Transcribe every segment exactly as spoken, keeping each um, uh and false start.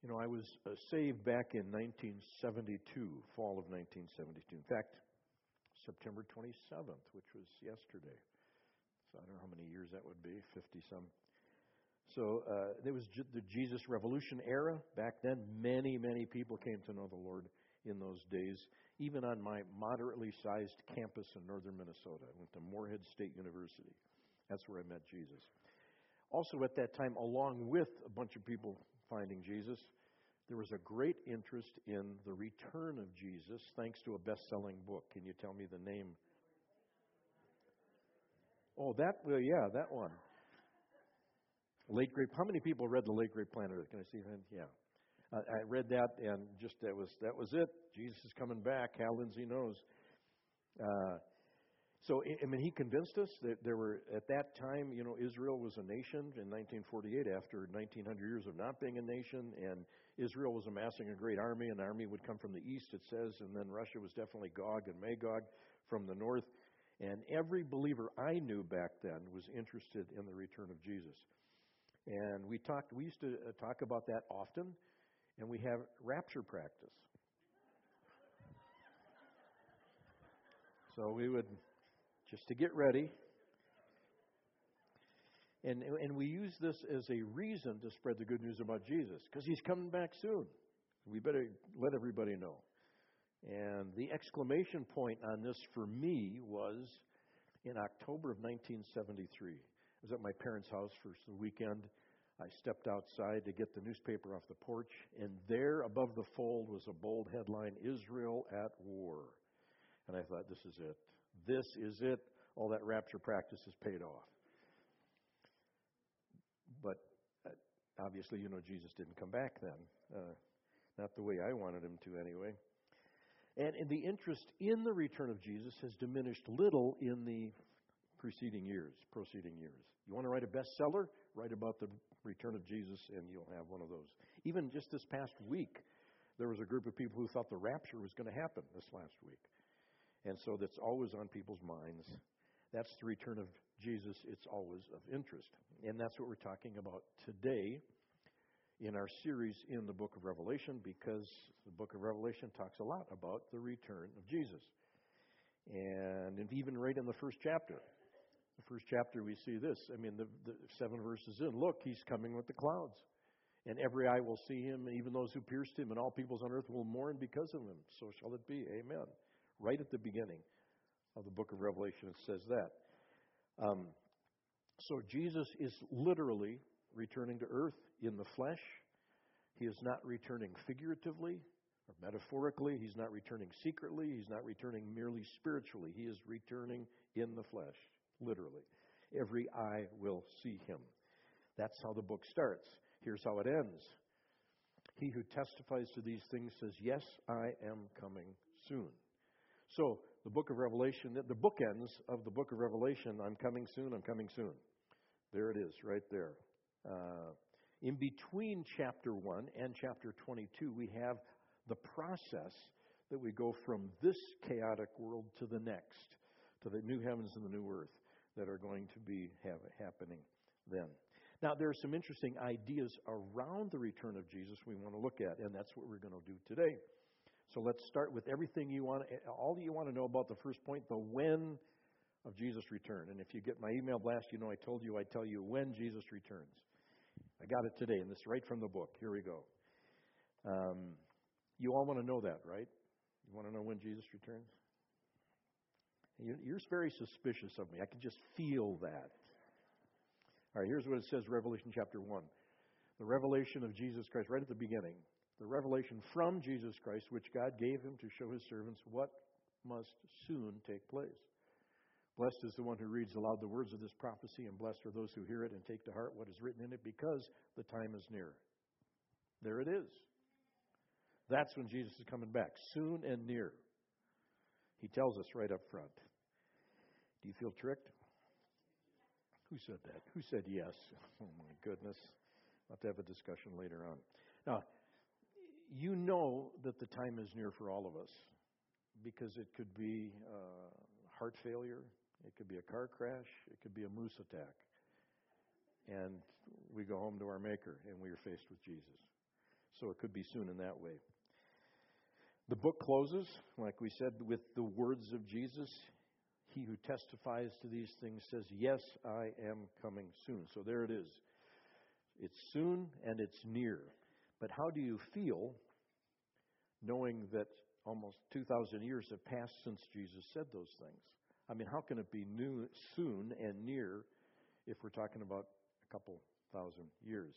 You know, I was uh, saved back in nineteen seventy-two, fall of nineteen seventy-two. In fact, September twenty-seventh, which was yesterday. So I don't know how many years that would be, fifty-some. So uh, there was J- the Jesus Revolution era. Back then, many, many people came to know the Lord in those days. Even on my moderately sized campus in northern Minnesota. I went to Moorhead State University. That's where I met Jesus. Also at that time, along with a bunch of people finding Jesus, there was a great interest in the return of Jesus, thanks to a best-selling book. Can you tell me the name? Oh, that, well, yeah, that one. Late Great, how many people read The Late Great Planet Earth? Can I see that? Yeah. Uh, I read that, and just that was that was it. Jesus is coming back. Hal Lindsey knows. Uh, So, I mean, he convinced us that there were, at that time, you know, Israel was a nation in nineteen forty-eight after nineteen hundred years of not being a nation, and Israel was amassing a great army, and the army would come from the east, it says, and then Russia was definitely Gog and Magog from the north. And every believer I knew back then was interested in the return of Jesus. And we talked, we used to talk about that often, and we have rapture practice. So we would... just to get ready. And and we use this as a reason to spread the good news about Jesus, because he's coming back soon. We better let everybody know. And the exclamation point on this for me was in October of nineteen seventy-three. I was at my parents' house for the weekend. I stepped outside to get the newspaper off the porch, and there above the fold was a bold headline, Israel at War. And I thought, this is it. This is it. All that rapture practice has paid off. But uh, obviously, you know, Jesus didn't come back then. Uh, not the way I wanted him to anyway. And, and the interest in the return of Jesus has diminished little in the preceding years, proceeding years. You want to write a bestseller? Write about the return of Jesus and you'll have one of those. Even just this past week, there was a group of people who thought the rapture was going to happen this last week. And so that's always on people's minds. That's the return of Jesus. It's always of interest. And that's what we're talking about today in our series in the book of Revelation, because the book of Revelation talks a lot about the return of Jesus. And even right in the first chapter, the first chapter we see this. I mean, the, the seven verses in, look, he's coming with the clouds. And every eye will see him, and even those who pierced him, and all peoples on earth will mourn because of him. So shall it be. Amen. Right at the beginning of the book of Revelation, it says that. Um, so Jesus is literally returning to earth in the flesh. He is not returning figuratively or metaphorically. He's not returning secretly. He's not returning merely spiritually. He is returning in the flesh, literally. Every eye will see him. That's how the book starts. Here's how it ends. He who testifies to these things says, yes, I am coming soon. So, the book of Revelation, the bookends of the book of Revelation, I'm coming soon, I'm coming soon. There it is, right there. Uh, in between chapter one and chapter twenty-two, we have the process that we go from this chaotic world to the next, to the new heavens and the new earth that are going to be have, happening then. Now, there are some interesting ideas around the return of Jesus we want to look at, and that's what we're going to do today. So let's start with everything you want, all you want to know about the first point, the when of Jesus' return. And if you get my email blast, you know I told you I'd tell you when Jesus returns. I got it today, and this is right from the book. Here we go. Um, you all want to know that, right? You want to know when Jesus returns? You're very suspicious of me. I can just feel that. All right, here's what it says, Revelation chapter one. The revelation of Jesus Christ, right at the beginning. The revelation from Jesus Christ, which God gave him to show his servants what must soon take place. Blessed is the one who reads aloud the words of this prophecy, and blessed are those who hear it and take to heart what is written in it, because the time is near. There it is. That's when Jesus is coming back, soon and near. He tells us right up front. Do you feel tricked? Who said that? Who said yes? Oh, my goodness. We'll have to have a discussion later on. Now, you know that the time is near for all of us, because it could be uh, heart failure, it could be a car crash, it could be a moose attack. And we go home to our Maker, and we are faced with Jesus. So it could be soon in that way. The book closes, like we said, with the words of Jesus. He who testifies to these things says, yes, I am coming soon. So there it is. It's soon and it's near. But how do you feel knowing that almost two thousand years have passed since Jesus said those things? I mean, how can it be new, soon and near if we're talking about a couple thousand years?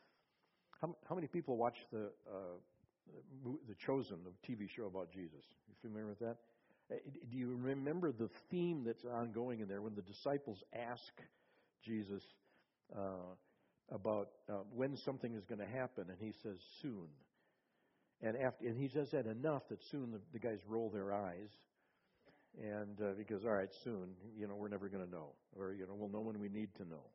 How, how many people watch the uh, the Chosen, the T V show about Jesus? You familiar with that? Do you remember the theme that's ongoing in there when the disciples ask Jesus uh, about uh, when something is going to happen, and he says soon. And after, and he says that enough that soon the, the guys roll their eyes, and uh, because all right, soon, you know, we're never going to know, or you know, we'll know when we need to know.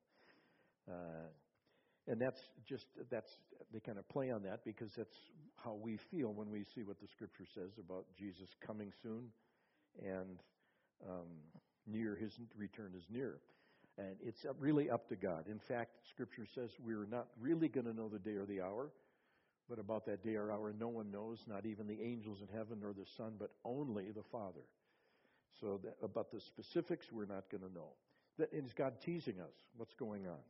Uh, and that's just that's they kind of play on that because that's how we feel when we see what the Scripture says about Jesus coming soon, and um, near his return is near. And it's really up to God. In fact, Scripture says we're not really going to know the day or the hour, but about that day or hour, no one knows, not even the angels in heaven nor the Son, but only the Father. So that, about the specifics, we're not going to know. That is God teasing us. What's going on?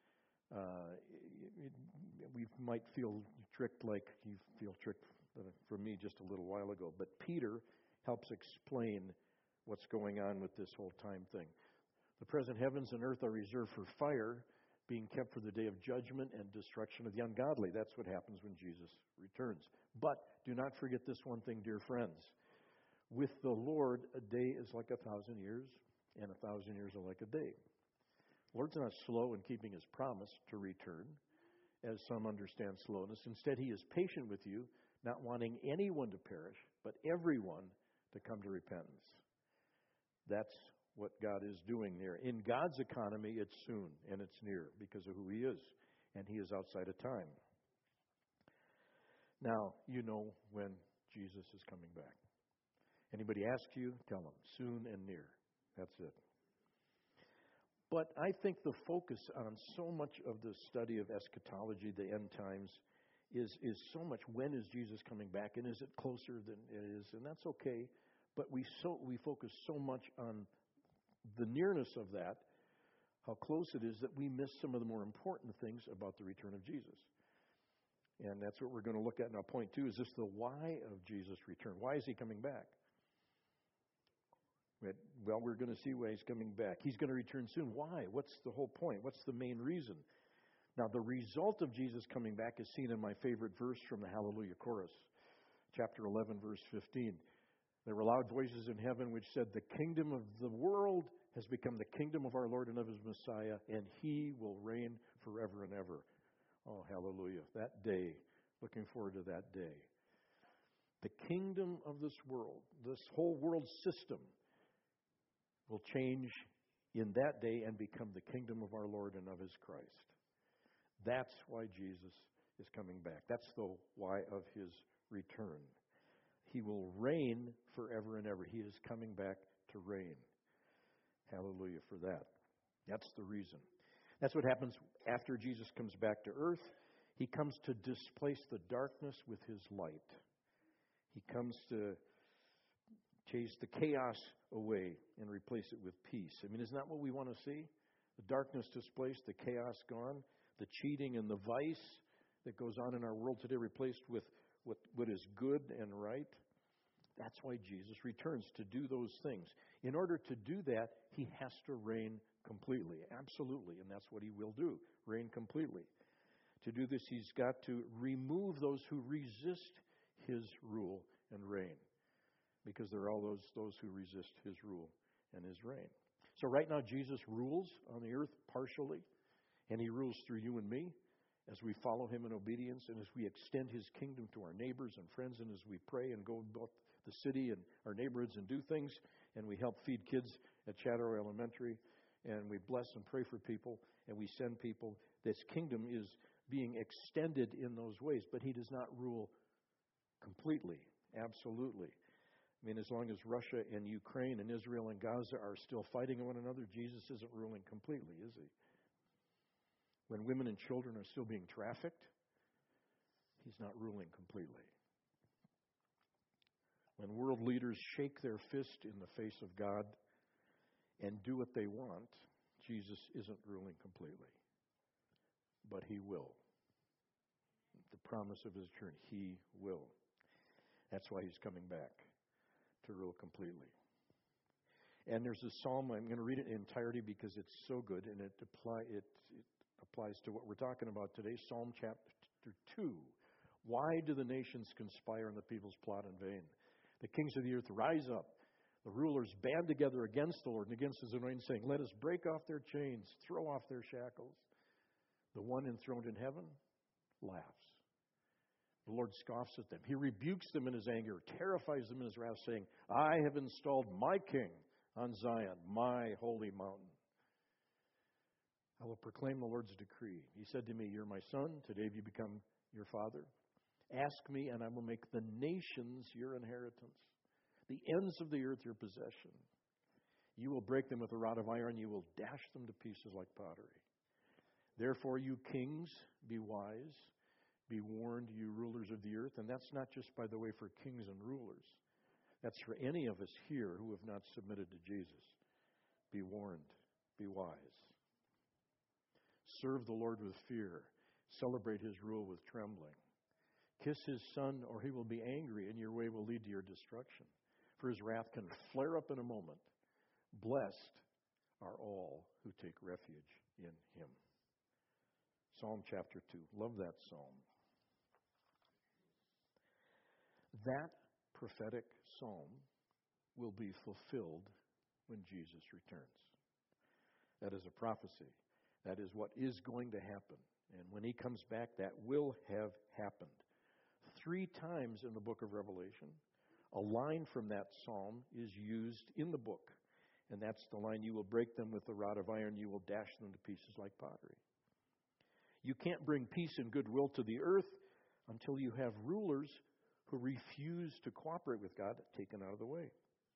Uh, it, it, we might feel tricked like you feel tricked from me just a little while ago. But Peter helps explain what's going on with this whole time thing. The present heavens and earth are reserved for fire, being kept for the day of judgment and destruction of the ungodly. That's what happens when Jesus returns. But do not forget this one thing, dear friends. With the Lord, a day is like a thousand years, and a thousand years are like a day. The Lord's not slow in keeping his promise to return, as some understand slowness. Instead, he is patient with you, not wanting anyone to perish, but everyone to come to repentance. That's what God is doing there. In God's economy, it's soon and it's near because of who he is, and he is outside of time. Now, you know when Jesus is coming back. Anybody ask you, tell them, soon and near. That's it. But I think the focus on so much of the study of eschatology, the end times, is, is so much when is Jesus coming back, and is it closer than it is, and that's okay. But we so we focus so much on the nearness of that, how close it is, that we miss some of the more important things about the return of Jesus. And that's what we're going to look at now. Point two is this: the why of Jesus' return. Why is he coming back? Well, we're going to see why he's coming back. He's going to return soon. Why? What's the whole point? What's the main reason? Now, the result of Jesus coming back is seen in my favorite verse from the Hallelujah Chorus, chapter eleven, verse fifteen. There were loud voices in heaven which said, the kingdom of the world has become the kingdom of our Lord and of his Messiah, and he will reign forever and ever. Oh, hallelujah. That day. Looking forward to that day. The kingdom of this world, this whole world system, will change in that day and become the kingdom of our Lord and of his Christ. That's why Jesus is coming back. That's the why of his return. He will reign forever and ever. He is coming back to reign. Hallelujah for that. That's the reason. That's what happens after Jesus comes back to earth. He comes to displace the darkness with his light. He comes to chase the chaos away and replace it with peace. I mean, isn't that what we want to see? The darkness displaced, the chaos gone, the cheating and the vice that goes on in our world today replaced with what, what is good and right. That's why Jesus returns, to do those things. In order to do that, he has to reign completely, absolutely, and that's what he will do, reign completely. To do this, he's got to remove those who resist his rule and reign, because there are all those, those who resist his rule and his reign. So right now, Jesus rules on the earth partially, and he rules through you and me as we follow him in obedience, and as we extend his kingdom to our neighbors and friends, and as we pray and go about the city and our neighborhoods and do things, and we help feed kids at Chatteroy Elementary, and we bless and pray for people, and we send people. This kingdom is being extended in those ways, but he does not rule completely, absolutely. I mean, as long as Russia and Ukraine and Israel and Gaza are still fighting one another, Jesus isn't ruling completely, is he? When women and children are still being trafficked, He's not ruling completely. When world leaders shake their fist in the face of God and do what they want, Jesus isn't ruling completely. But He will. The promise of His return, He will. That's why He's coming back, to rule completely. And there's a psalm, I'm going to read it in entirety because it's so good, and it, apply, it, it applies to what we're talking about today. Psalm chapter two. Why do the nations conspire and the peoples plot in vain? The kings of the earth rise up. The rulers band together against the Lord and against His anointed, saying, let us break off their chains, throw off their shackles. The one enthroned in heaven laughs. The Lord scoffs at them. He rebukes them in His anger, terrifies them in His wrath, saying, I have installed my king on Zion, my holy mountain. I will proclaim the Lord's decree. He said to me, you're my son. Today have you become your father. Ask me, and I will make the nations your inheritance, the ends of the earth your possession. You will break them with a rod of iron. You will dash them to pieces like pottery. Therefore, you kings, be wise. Be warned, you rulers of the earth. And that's not just, by the way, for kings and rulers. That's for any of us here who have not submitted to Jesus. Be warned. Be wise. Serve the Lord with fear. Celebrate His rule with trembling. Kiss His Son, or He will be angry, and your way will lead to your destruction. For His wrath can flare up in a moment. Blessed are all who take refuge in Him. Psalm chapter two. Love that psalm. That prophetic psalm will be fulfilled when Jesus returns. That is a prophecy. That is what is going to happen. And when He comes back, that will have happened. Three times in the book of Revelation, a line from that psalm is used in the book. And that's the line, you will break them with the rod of iron, you will dash them to pieces like pottery. You can't bring peace and goodwill to the earth until you have rulers who refuse to cooperate with God taken out of the way.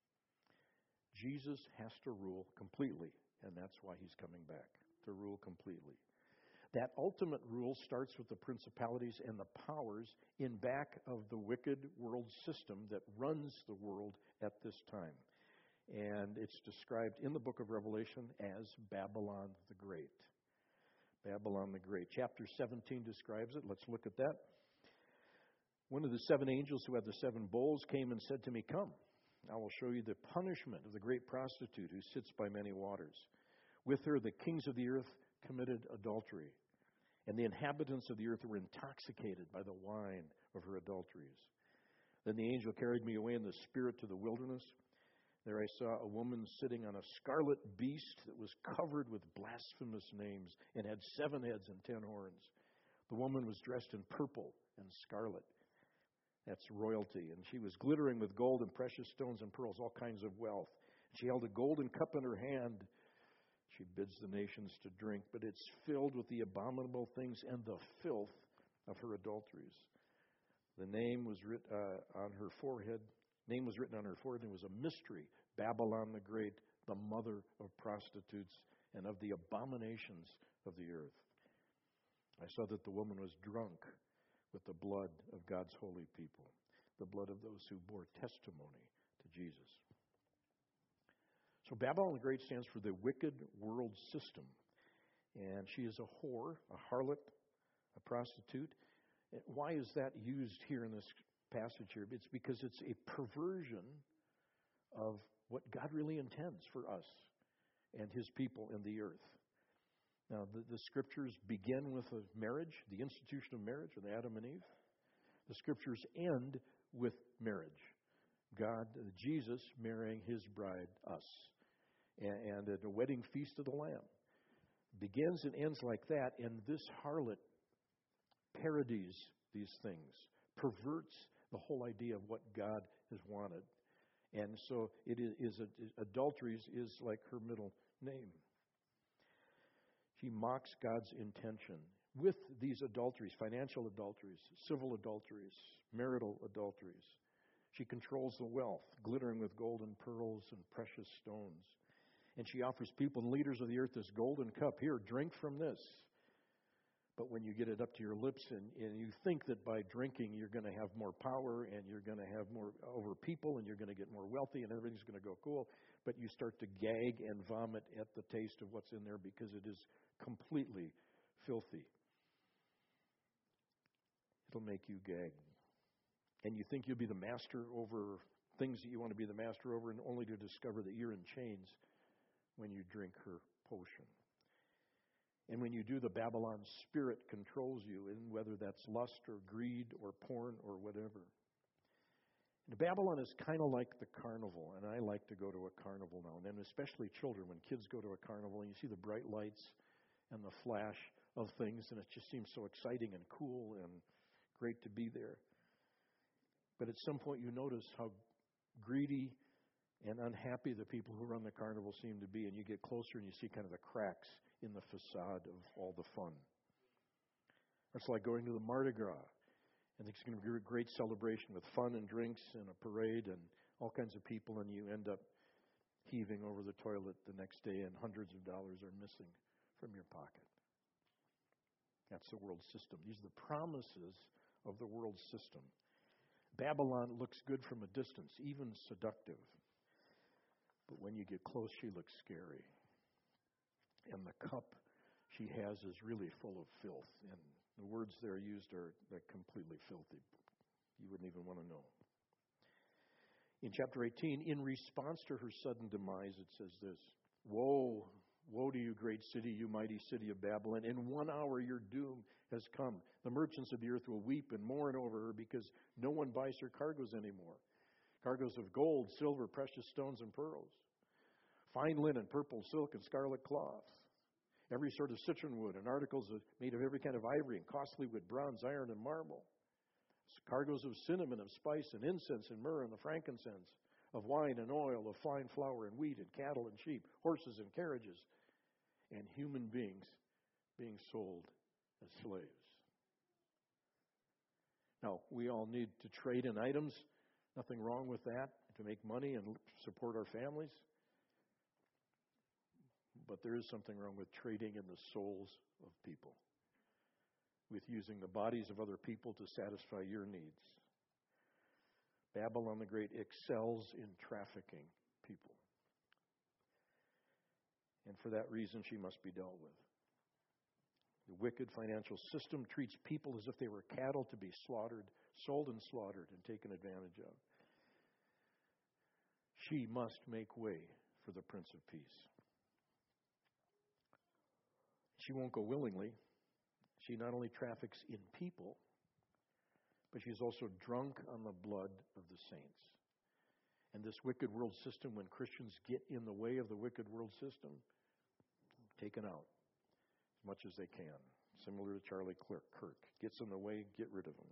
Jesus has to rule completely, and that's why He's coming back, to rule completely. That ultimate rule starts with the principalities and the powers in back of the wicked world system that runs the world at this time. And it's described in the book of Revelation as Babylon the Great. Babylon the Great. Chapter seventeen describes it. Let's look at that. One of the seven angels who had the seven bowls came and said to me, come, I will show you the punishment of the great prostitute who sits by many waters. With her the kings of the earth committed adultery, and the inhabitants of the earth were intoxicated by the wine of her adulteries. Then the angel carried me away in the spirit to the wilderness. There I saw a woman sitting on a scarlet beast that was covered with blasphemous names and had seven heads and ten horns. The woman was dressed in purple and scarlet. That's royalty. And she was glittering with gold and precious stones and pearls, all kinds of wealth. She held a golden cup in her hand. She bids the nations to drink, but it's filled with the abominable things and the filth of her adulteries. The name was writ, uh, on her forehead. Name was written on her forehead. It was a mystery. Babylon the Great, the mother of prostitutes and of the abominations of the earth. I saw that the woman was drunk with the blood of God's holy people, the blood of those who bore testimony to Jesus. So Babylon the Great stands for the wicked world system. And she is a whore, a harlot, a prostitute. Why is that used here in this passage here? It's because it's a perversion of what God really intends for us and His people in the earth. Now, the, the Scriptures begin with a marriage, the institution of marriage with Adam and Eve. The Scriptures end with marriage. God, Jesus, marrying His bride, us. And, and at the wedding feast of the Lamb. Begins and ends like that, and this harlot parodies these things, perverts the whole idea of what God has wanted. And so it is, is adulteries is like her middle name. She mocks God's intention with these adulteries, financial adulteries, civil adulteries, marital adulteries. She controls the wealth, glittering with gold and pearls and precious stones. And she offers people and leaders of the earth this golden cup. Here, drink from this. But when you get it up to your lips and, and you think that by drinking you're going to have more power and you're going to have more over people and you're going to get more wealthy and everything's going to go cool, but you start to gag and vomit at the taste of what's in there because it is completely filthy. It'll make you gag. And you think you'll be the master over things that you want to be the master over, and only to discover that you're in chains when you drink her potion. And when you do, the Babylon spirit controls you, and whether that's lust or greed or porn or whatever. And Babylon is kind of like the carnival, and I like to go to a carnival now and then, especially children. When kids go to a carnival and you see the bright lights and the flash of things, and it just seems so exciting and cool and great to be there. But at some point you notice how greedy and unhappy the people who run the carnival seem to be, and you get closer and you see kind of the cracks in the facade of all the fun. It's like going to the Mardi Gras, and it's going to be a great celebration with fun and drinks and a parade and all kinds of people, and you end up heaving over the toilet the next day and hundreds of dollars are missing from your pocket. That's the world system. These are the promises of the world system. Babylon looks good from a distance, even seductive. But when you get close, she looks scary. And the cup she has is really full of filth. And the words that are used are they're completely filthy. You wouldn't even want to know. In chapter eighteen, in response to her sudden demise, it says this: Woe, woe to you, great city, you mighty city of Babylon. In one hour your doom has come. The merchants of the earth will weep and mourn over her because no one buys her cargoes anymore. Cargoes of gold, silver, precious stones, and pearls. Fine linen, purple, silk, and scarlet cloth. Every sort of citron wood and articles made of every kind of ivory and costly wood, bronze, iron, and marble. Cargoes of cinnamon, of spice, and incense, and myrrh, and the frankincense, of wine and oil, of fine flour and wheat, and cattle and sheep, horses and carriages, and human beings being sold as slaves. Now, we all need to trade in items. Nothing wrong with that, to make money and support our families. But there is something wrong with trading in the souls of people, with using the bodies of other people to satisfy your needs. Babylon the Great excels in trafficking people. And for that reason, she must be dealt with. The wicked financial system treats people as if they were cattle to be slaughtered, sold and slaughtered, and taken advantage of. She must make way for the Prince of Peace. She won't go willingly. She not only traffics in people, but she's also drunk on the blood of the saints. And this wicked world system, when Christians get in the way of the wicked world system, taken out as much as they can. Similar to Charlie Kirk. Gets in the way, get rid of him.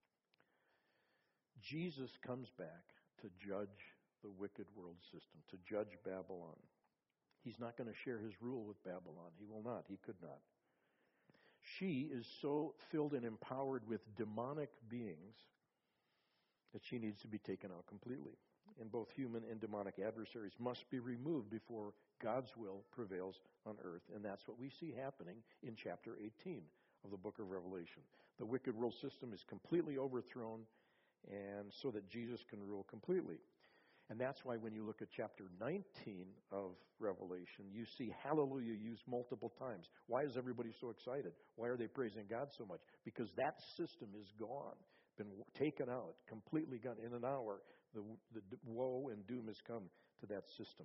Jesus comes back to judge the wicked world system, to judge Babylon. He's not going to share his rule with Babylon. He will not. He could not. She is so filled and empowered with demonic beings that she needs to be taken out completely. And both human and demonic adversaries must be removed before God's will prevails on earth. And that's what we see happening in chapter eighteen of the book of Revelation. The wicked world system is completely overthrown, and so that Jesus can rule completely. And that's why when you look at chapter nineteen of Revelation, you see hallelujah used multiple times. Why is everybody so excited? Why are they praising God so much? Because that system is gone, been taken out, completely gone. In an hour, the, the woe and doom has come to that system.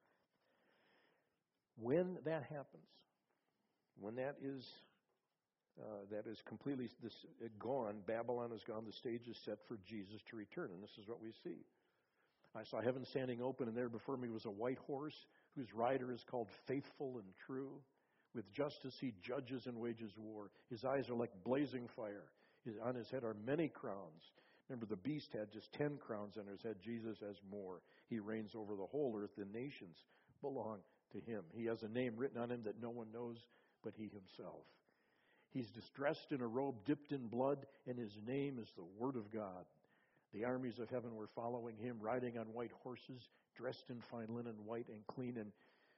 When that happens, when that is uh, that is completely this, uh, gone, Babylon is gone, the stage is set for Jesus to return. And this is what we see. I saw heaven standing open, and there before me was a white horse, whose rider is called Faithful and True. With justice he judges and wages war. His eyes are like blazing fire. His, on his head are many crowns. Remember, the beast had just ten crowns on his head. Jesus has more. He reigns over the whole earth. The nations belong to him. He has a name written on him that no one knows but he himself. He's dressed in a robe dipped in blood, and his name is the Word of God. The armies of heaven were following him, riding on white horses, dressed in fine linen, white and clean. And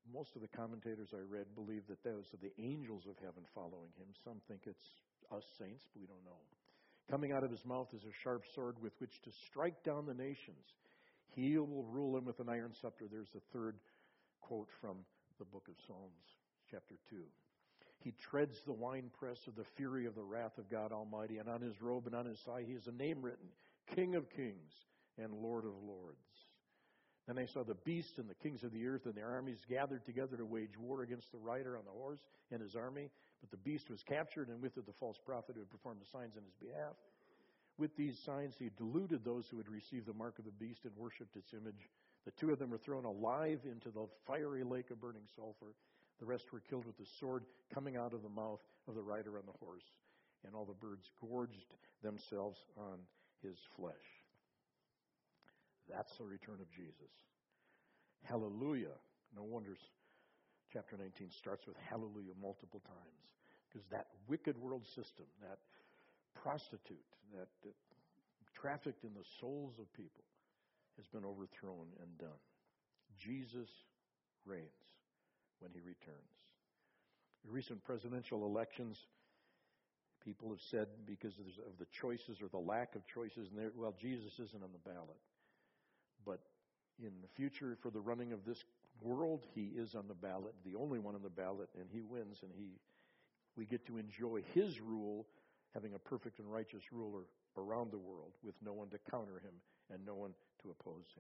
most of the commentators I read believe that those are the angels of heaven following him. Some think it's us saints, but we don't know. Coming out of his mouth is a sharp sword with which to strike down the nations. He will rule them with an iron scepter. There's the third quote from the book of Psalms, chapter two. He treads the winepress of the fury of the wrath of God Almighty, and on his robe and on his thigh he has a name written, King of Kings and Lord of Lords. Then I saw the beast and the kings of the earth and their armies gathered together to wage war against the rider on the horse and his army. But the beast was captured, and with it the false prophet who had performed the signs on his behalf. With these signs he deluded those who had received the mark of the beast and worshipped its image. The two of them were thrown alive into the fiery lake of burning sulfur. The rest were killed with the sword coming out of the mouth of the rider on the horse. And all the birds gorged themselves on his flesh. That's the return of Jesus. Hallelujah. No wonder chapter nineteen starts with hallelujah multiple times. Because that wicked world system, that prostitute, that, that trafficked in the souls of people has been overthrown and done. Jesus reigns when he returns. The recent presidential elections, people have said because of the choices or the lack of choices, and well, Jesus isn't on the ballot. But in the future, for the running of this world, he is on the ballot, the only one on the ballot, and he wins, and he we get to enjoy his rule, having a perfect and righteous ruler around the world with no one to counter him and no one to oppose him.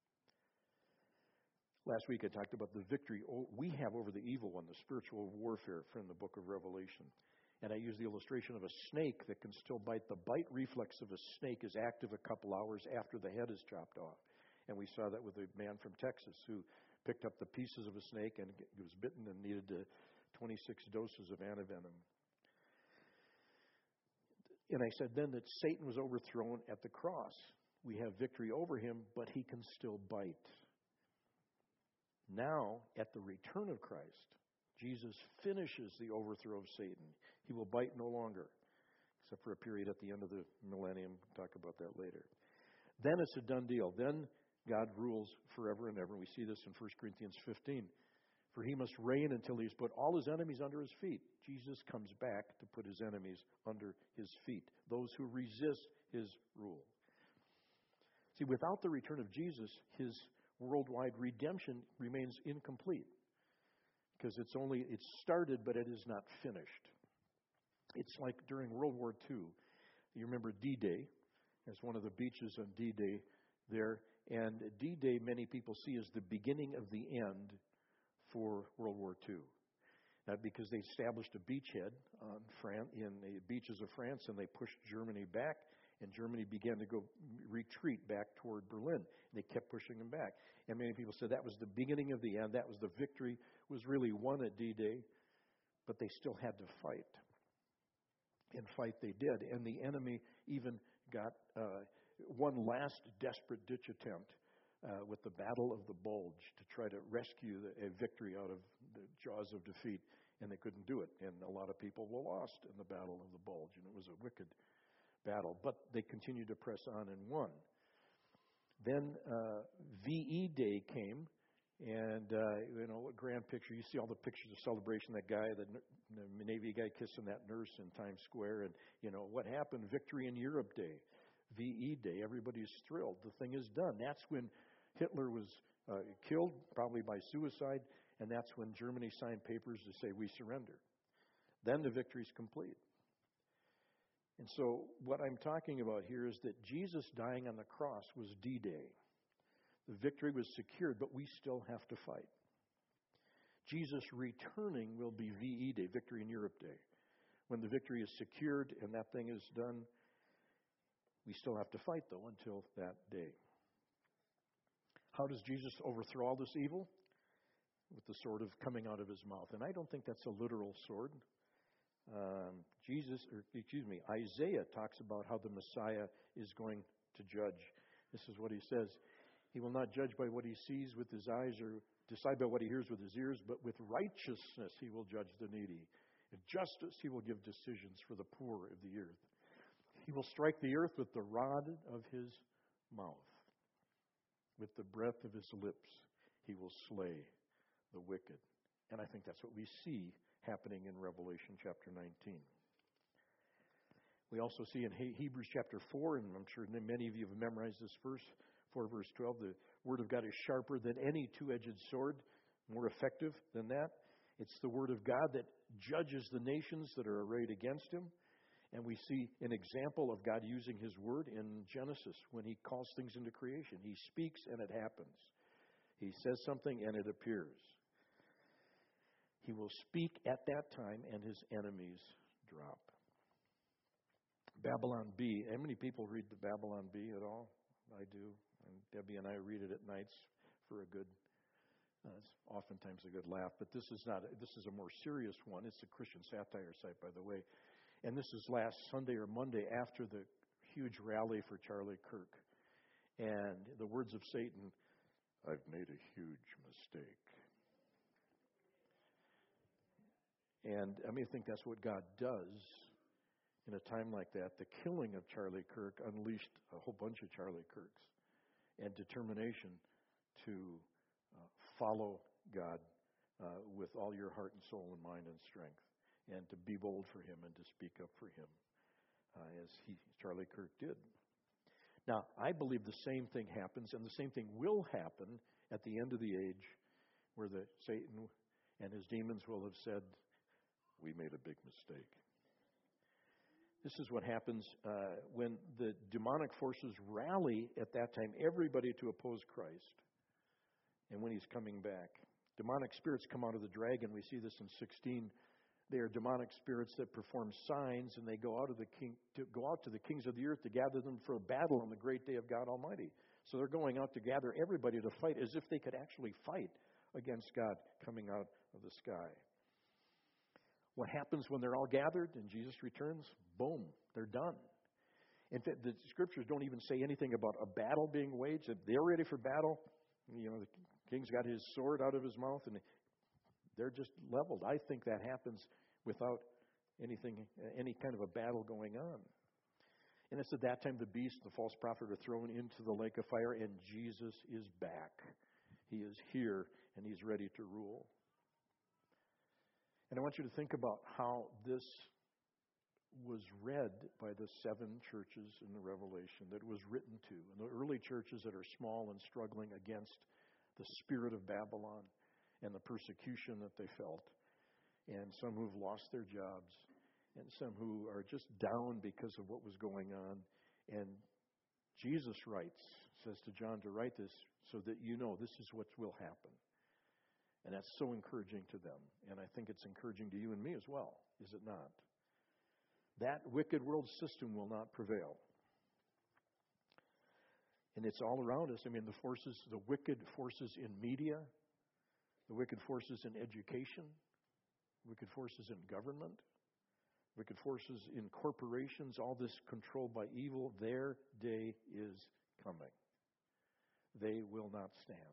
Last week I talked about the victory we have over the evil one, the spiritual warfare from the book of Revelation. And I used the illustration of a snake that can still bite. The bite reflex of a snake is active a couple hours after the head is chopped off. And we saw that with a man from Texas who picked up the pieces of a snake and was bitten and needed to twenty-six doses of antivenom. And I said then that Satan was overthrown at the cross. We have victory over him, but he can still bite. Now, at the return of Christ, Jesus finishes the overthrow of Satan. He will bite no longer, except for a period at the end of the millennium. We'll talk about that later. Then it's a done deal. Then God rules forever and ever. We see this in First Corinthians fifteen. For he must reign until he's put all his enemies under his feet. Jesus comes back to put his enemies under his feet, those who resist his rule. See, without the return of Jesus, his worldwide redemption remains incomplete because it's only, it's started, but it is not finished. It's like during World War Two. You remember D-Day as one of the beaches on D-Day there. And D-Day, many people see as the beginning of the end for World War Two. Not because they established a beachhead on France, in the beaches of France, and they pushed Germany back, and Germany began to go retreat back toward Berlin. And they kept pushing them back. And many people said that was the beginning of the end. That was the victory, was really won at D-Day, but they still had to fight. And fight they did. And the enemy even got uh, one last desperate ditch attempt Uh, with the Battle of the Bulge to try to rescue the, a victory out of the jaws of defeat, and they couldn't do it. And a lot of people were lost in the Battle of the Bulge, and it was a wicked battle. But they continued to press on and won. Then uh, V E Day came, and uh, you know, a grand picture. You see all the pictures of celebration. That guy, the, the Navy guy, kissing that nurse in Times Square, and you know what happened? Victory in Europe Day. V E Day, everybody's thrilled. The thing is done. That's when Hitler was uh, killed, probably by suicide, and that's when Germany signed papers to say, we surrender. Then the victory's complete. And so what I'm talking about here is that Jesus dying on the cross was D-Day. The victory was secured, but we still have to fight. Jesus returning will be V E Day, Victory in Europe Day. When the victory is secured and that thing is done, we still have to fight, though, until that day. How does Jesus overthrow all this evil? With the sword of coming out of his mouth. And I don't think that's a literal sword. Um, Jesus, or excuse me, Isaiah talks about how the Messiah is going to judge. This is what he says. He will not judge by what he sees with his eyes or decide by what he hears with his ears, but with righteousness he will judge the needy. In justice he will give decisions for the poor of the earth. He will strike the earth with the rod of his mouth. With the breath of his lips, he will slay the wicked. And I think that's what we see happening in Revelation chapter nineteen. We also see in Hebrews chapter four, and I'm sure many of you have memorized this verse, four verse twelve, the Word of God is sharper than any two-edged sword, more effective than that. It's the Word of God that judges the nations that are arrayed against Him. And we see an example of God using His Word in Genesis when He calls things into creation. He speaks and it happens. He says something and it appears. He will speak at that time and His enemies drop. Babylon B. How many people read the Babylon B at all? I do. And Debbie and I read it at nights for a good, uh, it's oftentimes a good laugh. But this is not, this is a more serious one. It's a Christian satire site, by the way. And this is last Sunday or Monday after the huge rally for Charlie Kirk. And the words of Satan, I've made a huge mistake. And I mean, I think that's what God does in a time like that. The killing of Charlie Kirk unleashed a whole bunch of Charlie Kirks and determination to uh, follow God uh, with all your heart and soul and mind and strength, and to be bold for Him and to speak up for Him, uh, as he, Charlie Kirk did. Now, I believe the same thing happens, and the same thing will happen at the end of the age, where the Satan and his demons will have said, we made a big mistake. This is what happens uh, when the demonic forces rally at that time, everybody to oppose Christ, and when He's coming back. Demonic spirits come out of the dragon. We see this in sixteen. They are demonic spirits that perform signs, and they go out of the king to go out to the kings of the earth to gather them for a battle on the great day of God Almighty. So they're going out to gather everybody to fight as if they could actually fight against God coming out of the sky. What happens when they're all gathered and Jesus returns? Boom, they're done. In fact, the scriptures don't even say anything about a battle being waged. If they're ready for battle, you know, the king's got his sword out of his mouth and they're just leveled. I think that happens without anything, any kind of a battle going on. And it's at that time the beast, the false prophet, are thrown into the lake of fire, and Jesus is back. He is here, and He's ready to rule. And I want you to think about how this was read by the seven churches in the Revelation, that it was written to. And the early churches that are small and struggling against the spirit of Babylon and the persecution that they felt. And some who've lost their jobs. And some who are just down because of what was going on. And Jesus writes, says to John to write this so that you know this is what will happen. And that's so encouraging to them. And I think it's encouraging to you and me as well, is it not? That wicked world system will not prevail. And it's all around us. I mean, the forces, the wicked forces in media, the wicked forces in education, wicked forces in government, wicked forces in corporations, all this controlled by evil, their day is coming. They will not stand.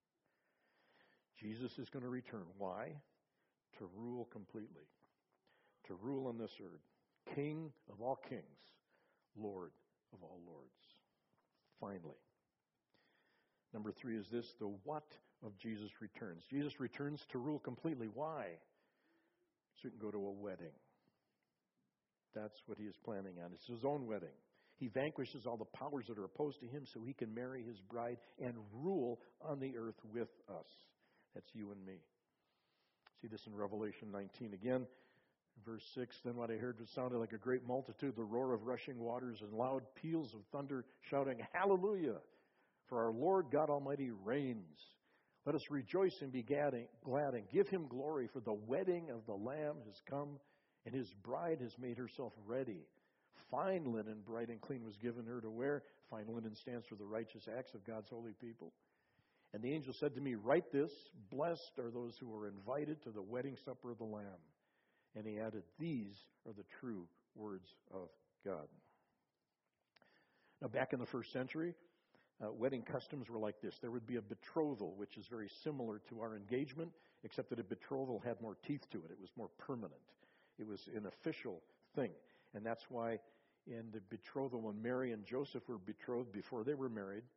Jesus is going to return. Why? To rule completely. To rule on this earth. King of all kings. Lord of all lords. Finally. Number three is this, the what of Jesus returns. Jesus returns to rule completely. Why? So he can go to a wedding. That's what He is planning on. It's His own wedding. He vanquishes all the powers that are opposed to Him so He can marry His bride and rule on the earth with us. That's you and me. See this in Revelation nineteen again. Verse six, then what I heard sounded like a great multitude, the roar of rushing waters and loud peals of thunder, shouting, Hallelujah! For our Lord God Almighty reigns. Let us rejoice and be glad and give Him glory, for the wedding of the Lamb has come, and His bride has made herself ready. Fine linen, bright and clean, was given her to wear. Fine linen stands for the righteous acts of God's holy people. And the angel said to me, write this, blessed are those who are invited to the wedding supper of the Lamb. And he added, these are the true words of God. Now, back in the first century, uh, wedding customs were like this. There would be a betrothal, which is very similar to our engagement, except that a betrothal had more teeth to it. It was more permanent. It was an official thing. And that's why in the betrothal, when Mary and Joseph were betrothed before they were married,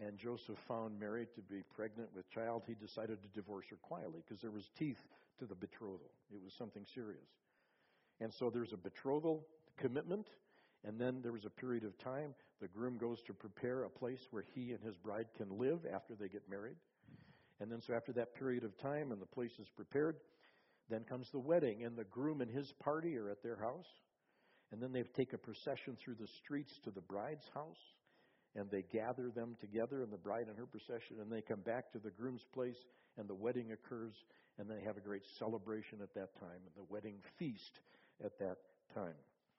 and Joseph found Mary to be pregnant with child, he decided to divorce her quietly because there was teeth to the betrothal. It was something serious. And so there's a betrothal commitment, and then there was a period of time. The groom goes to prepare a place where he and his bride can live after they get married. And then so after that period of time and the place is prepared, then comes the wedding, and the groom and his party are at their house. And then they take a procession through the streets to the bride's house, and they gather them together, and the bride and her procession, and they come back to the groom's place, and the wedding occurs, and they have a great celebration at that time, and the wedding feast at that time.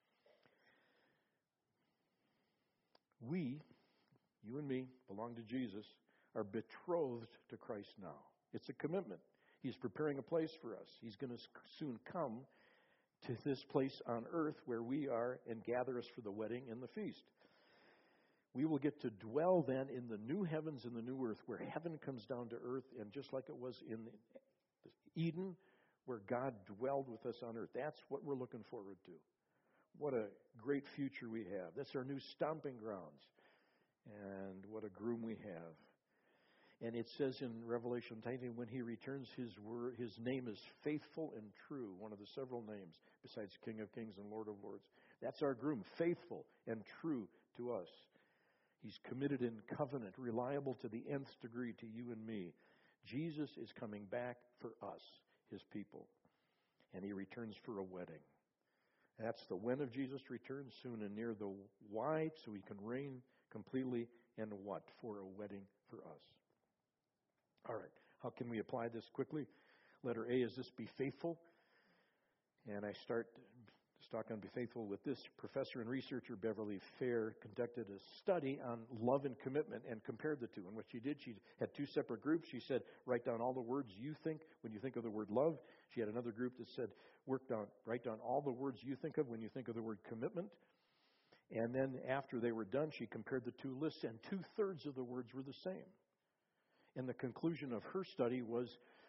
We, you and me, belong to Jesus, are betrothed to Christ now. It's a commitment. He's preparing a place for us. He's going to soon come to this place on earth where we are and gather us for the wedding and the feast. We will get to dwell then in the new heavens and the new earth, where heaven comes down to earth, and just like it was in Eden, where God dwelled with us on earth. That's what we're looking forward to. What a great future we have. That's our new stomping grounds. And what a groom we have. And it says in Revelation nineteen, when he returns, his word, his name is faithful and true, one of the several names besides King of Kings and Lord of Lords. That's our groom, faithful and true to us. He's committed in covenant, reliable to the nth degree to you and me. Jesus is coming back for us, his people. And he returns for a wedding. That's the when of Jesus' return, soon and near. The why, so he can reign completely. And what? For a wedding for us. All right. How can we apply this quickly? Letter A is this: be faithful. And I start to talk on be faithful with this. Professor and researcher Beverly Fair conducted a study on love and commitment and compared the two. And what she did, she had two separate groups. She said, write down all the words you think when you think of the word love. She had another group that said, work down, write down all the words you think of when you think of the word commitment. And then after they were done, she compared the two lists, and two-thirds of the words were the same. And the conclusion of her study was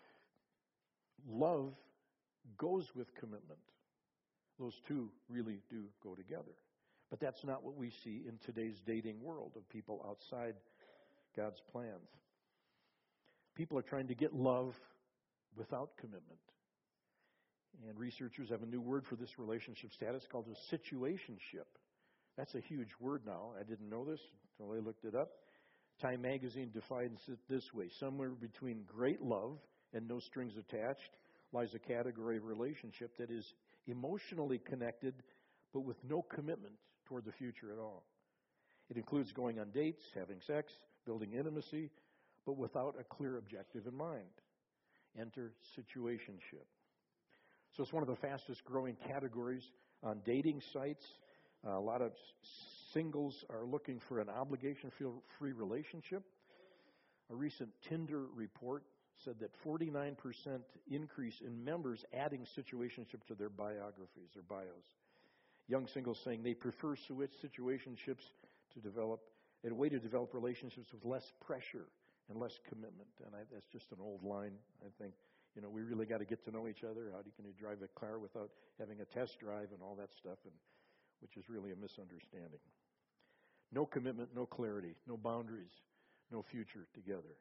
love goes with commitment. Those two really do go together. But that's not what we see in today's dating world of people outside God's plans. People are trying to get love without commitment. And researchers have a new word for this relationship status called a situationship. That's a huge word now. I didn't know this until I looked it up. Time magazine defines it this way: somewhere between great love and no strings attached lies a category of relationship that is emotionally connected but with no commitment toward the future at all. It includes going on dates, having sex, building intimacy, but without a clear objective in mind. Enter situationship. So it's one of the fastest growing categories on dating sites. Uh, a lot of singles are looking for an obligation-free relationship. A recent Tinder report said that forty-nine percent increase in members adding situationship to their biographies, their bios. Young singles saying they prefer switch situationships to develop, a way to develop relationships with less pressure and less commitment. And I, that's just an old line, I think. You know, we really got to get to know each other. How do you, can you drive a car without having a test drive and all that stuff, and which is really a misunderstanding. No commitment, no clarity, no boundaries, no future together.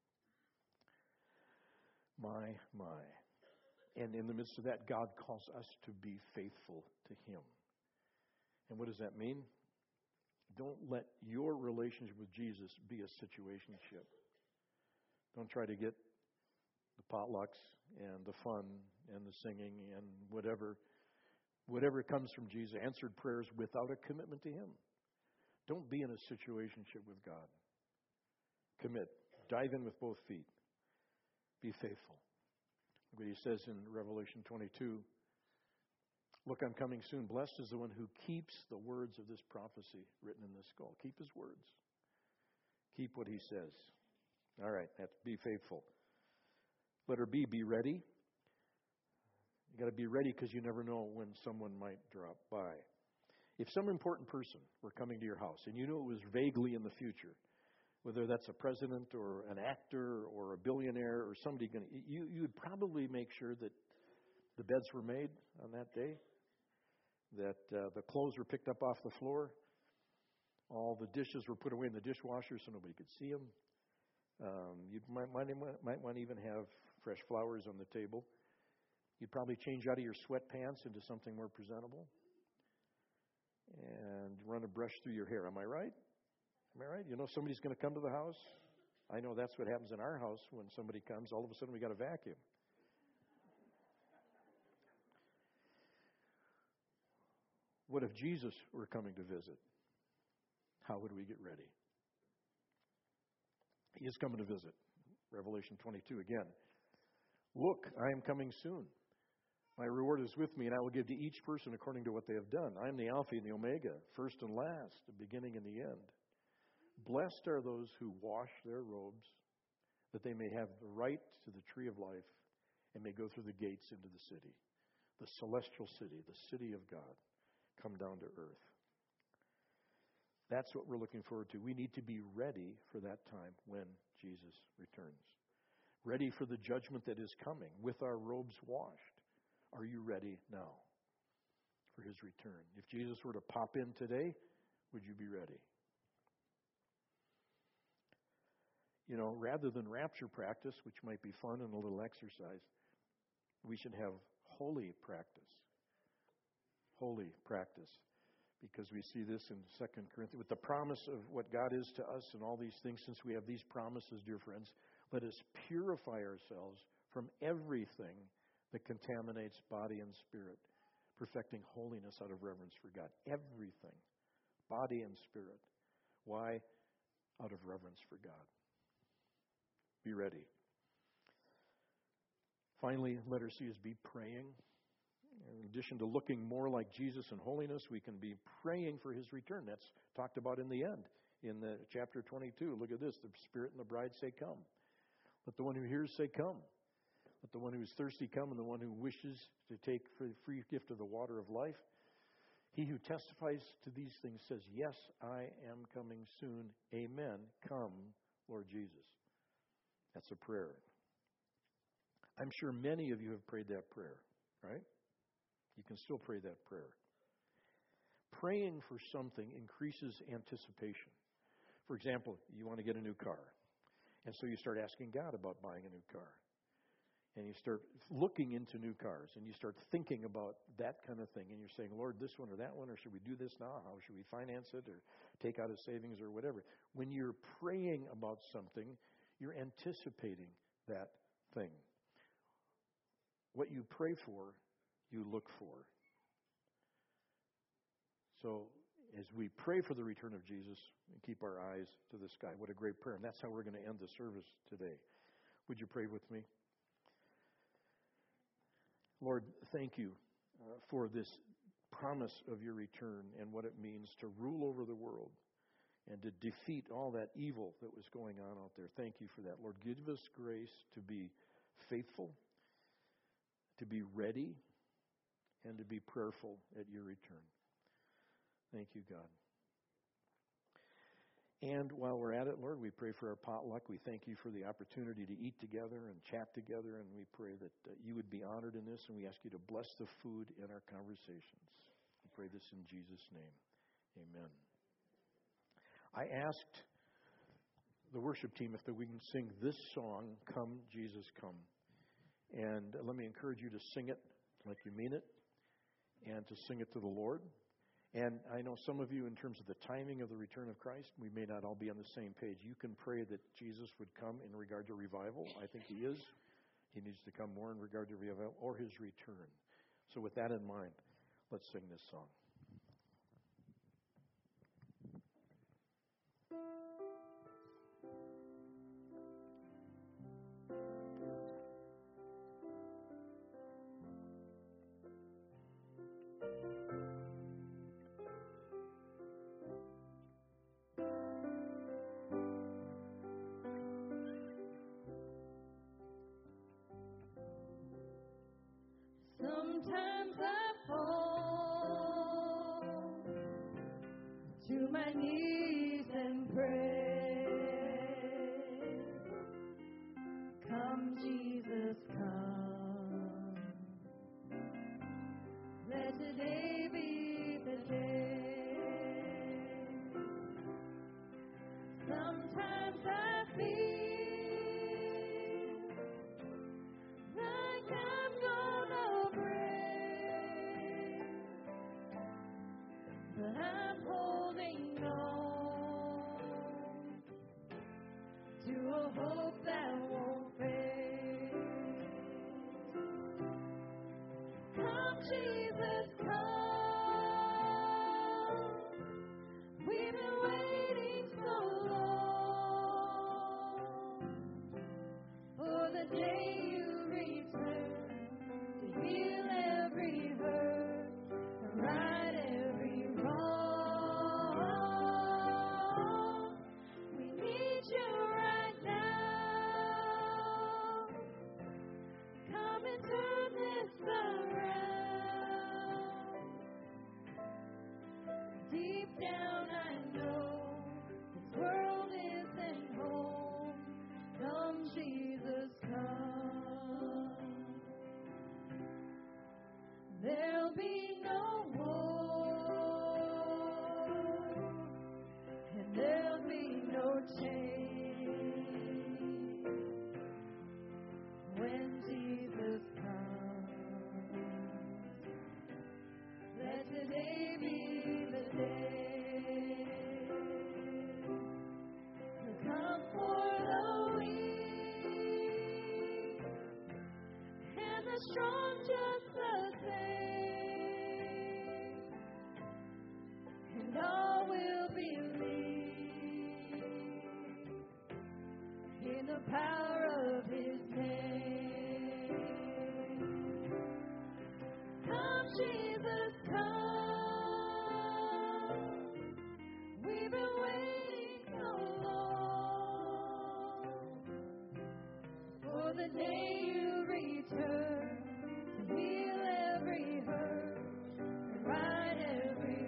My, my. And in the midst of that, God calls us to be faithful to Him. And what does that mean? Don't let your relationship with Jesus be a situationship. Don't try to get the potlucks and the fun and the singing and whatever, whatever comes from Jesus, answered prayers without a commitment to Him. Don't be in a situationship with God. Commit. Dive in with both feet. Be faithful. Look what He says in Revelation twenty-two. Look, I'm coming soon. Blessed is the one who keeps the words of this prophecy written in this scroll. Keep His words. Keep what He says. All right, that's be faithful. Letter B, be ready. You got to be ready because you never know when someone might drop by. If some important person were coming to your house and you knew it was vaguely in the future, whether that's a president or an actor or a billionaire or somebody, going to, you you would probably make sure that the beds were made on that day, that uh, the clothes were picked up off the floor, All the dishes were put away in the dishwasher so nobody could see them. Um, you might, might, might want to even have fresh flowers on the table. You'd probably change out of your sweatpants into something more presentable. And run a brush through your hair. Am I right? Am I right? You know somebody's going to come to the house? I know that's what happens in our house when somebody comes. All of a sudden we got a vacuum. What if Jesus were coming to visit? How would we get ready? He is coming to visit. Revelation twenty-two again. Look, I am coming soon. My reward is with me, and I will give to each person according to what they have done. I am the Alpha and the Omega, first and last, the beginning and the end. Blessed are those who wash their robes, that they may have the right to the tree of life and may go through the gates into the city, the celestial city, the city of God, come down to earth. That's what we're looking forward to. We need to be ready for that time when Jesus returns. Ready for the judgment that is coming with our robes washed. Are you ready now for His return? If Jesus were to pop in today, would you be ready? You know, rather than rapture practice, which might be fun and a little exercise, we should have holy practice. Holy practice. Because we see this in Second Corinthians. With the promise of what God is to us and all these things, since we have these promises, dear friends, let us purify ourselves from everything that contaminates body and spirit, perfecting holiness out of reverence for God. Everything. Body and spirit. Why? Out of reverence for God. Be ready. Finally, letter C is be praying. In addition to looking more like Jesus in holiness, we can be praying for His return. That's talked about in the end, in the chapter twenty-two. Look at this. The Spirit and the bride say, come. Let the one who hears say, come. Let the one who is thirsty come, and the one who wishes to take for the free gift of the water of life. He who testifies to these things says, yes, I am coming soon. Amen. Come, Lord Jesus. That's a prayer. I'm sure many of you have prayed that prayer, right? You can still pray that prayer. Praying for something increases anticipation. For example, you want to get a new car. And so you start asking God about buying a new car. And you start looking into new cars. And you start thinking about that kind of thing. And you're saying, Lord, this one or that one, or should we do this now? How should we finance it? Or take out a savings or whatever. When you're praying about something, you're anticipating that thing. What you pray for, you look for. So as we pray for the return of Jesus, we keep our eyes to the sky. What a great prayer. And that's how we're going to end the service today. Would you pray with me? Lord, thank you uh, for this promise of your return and what it means to rule over the world and to defeat all that evil that was going on out there. Thank you for that. Lord, give us grace to be faithful, to be ready, and to be prayerful at your return. Thank you, God. And while we're at it, Lord, we pray for our potluck. We thank you for the opportunity to eat together and chat together, and we pray that uh, you would be honored in this, and we ask you to bless the food in our conversations. We pray this in Jesus' name. Amen. I asked the worship team if we can sing this song, Come, Jesus, Come. And let me encourage you to sing it like you mean it and to sing it to the Lord. And I know some of you, in terms of the timing of the return of Christ, we may not all be on the same page. You can pray that Jesus would come in regard to revival. I think He is. He needs to come more in regard to revival or His return. So with that in mind, let's sing this song. Sometimes I fall to my knees and pray. Come, Jesus, come. Let today be the day. but I'm holding on to a hope that won't fade. Come, Jesus, come. We've been waiting so long for the day you return to heal every hurt and right every wrong. We need you right now. Come and turn this around. Deep down I know this world isn't home. Come, Jesus, come. There'll be no war, and there'll be no change when Jesus comes. Let today be the day to come for the weak and the strong just the same, and all will believe in the power of His name. Come, Jesus, come. We've been waiting so long for the day you return to heal every hurt and right every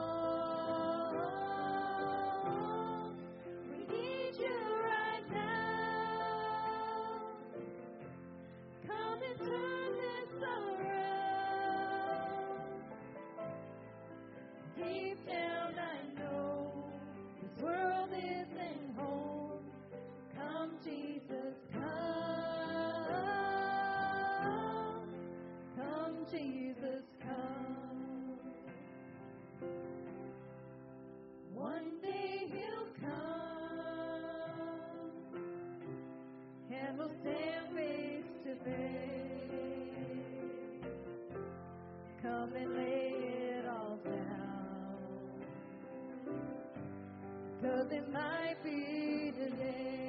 wrong. We need you right now. Come and turn this around. Deep down I know this world isn't home. Come, Jesus, come. Come, Jesus, come. One day He'll come, and we'll stand face to face. Come and lay it all down, 'cause it might be today.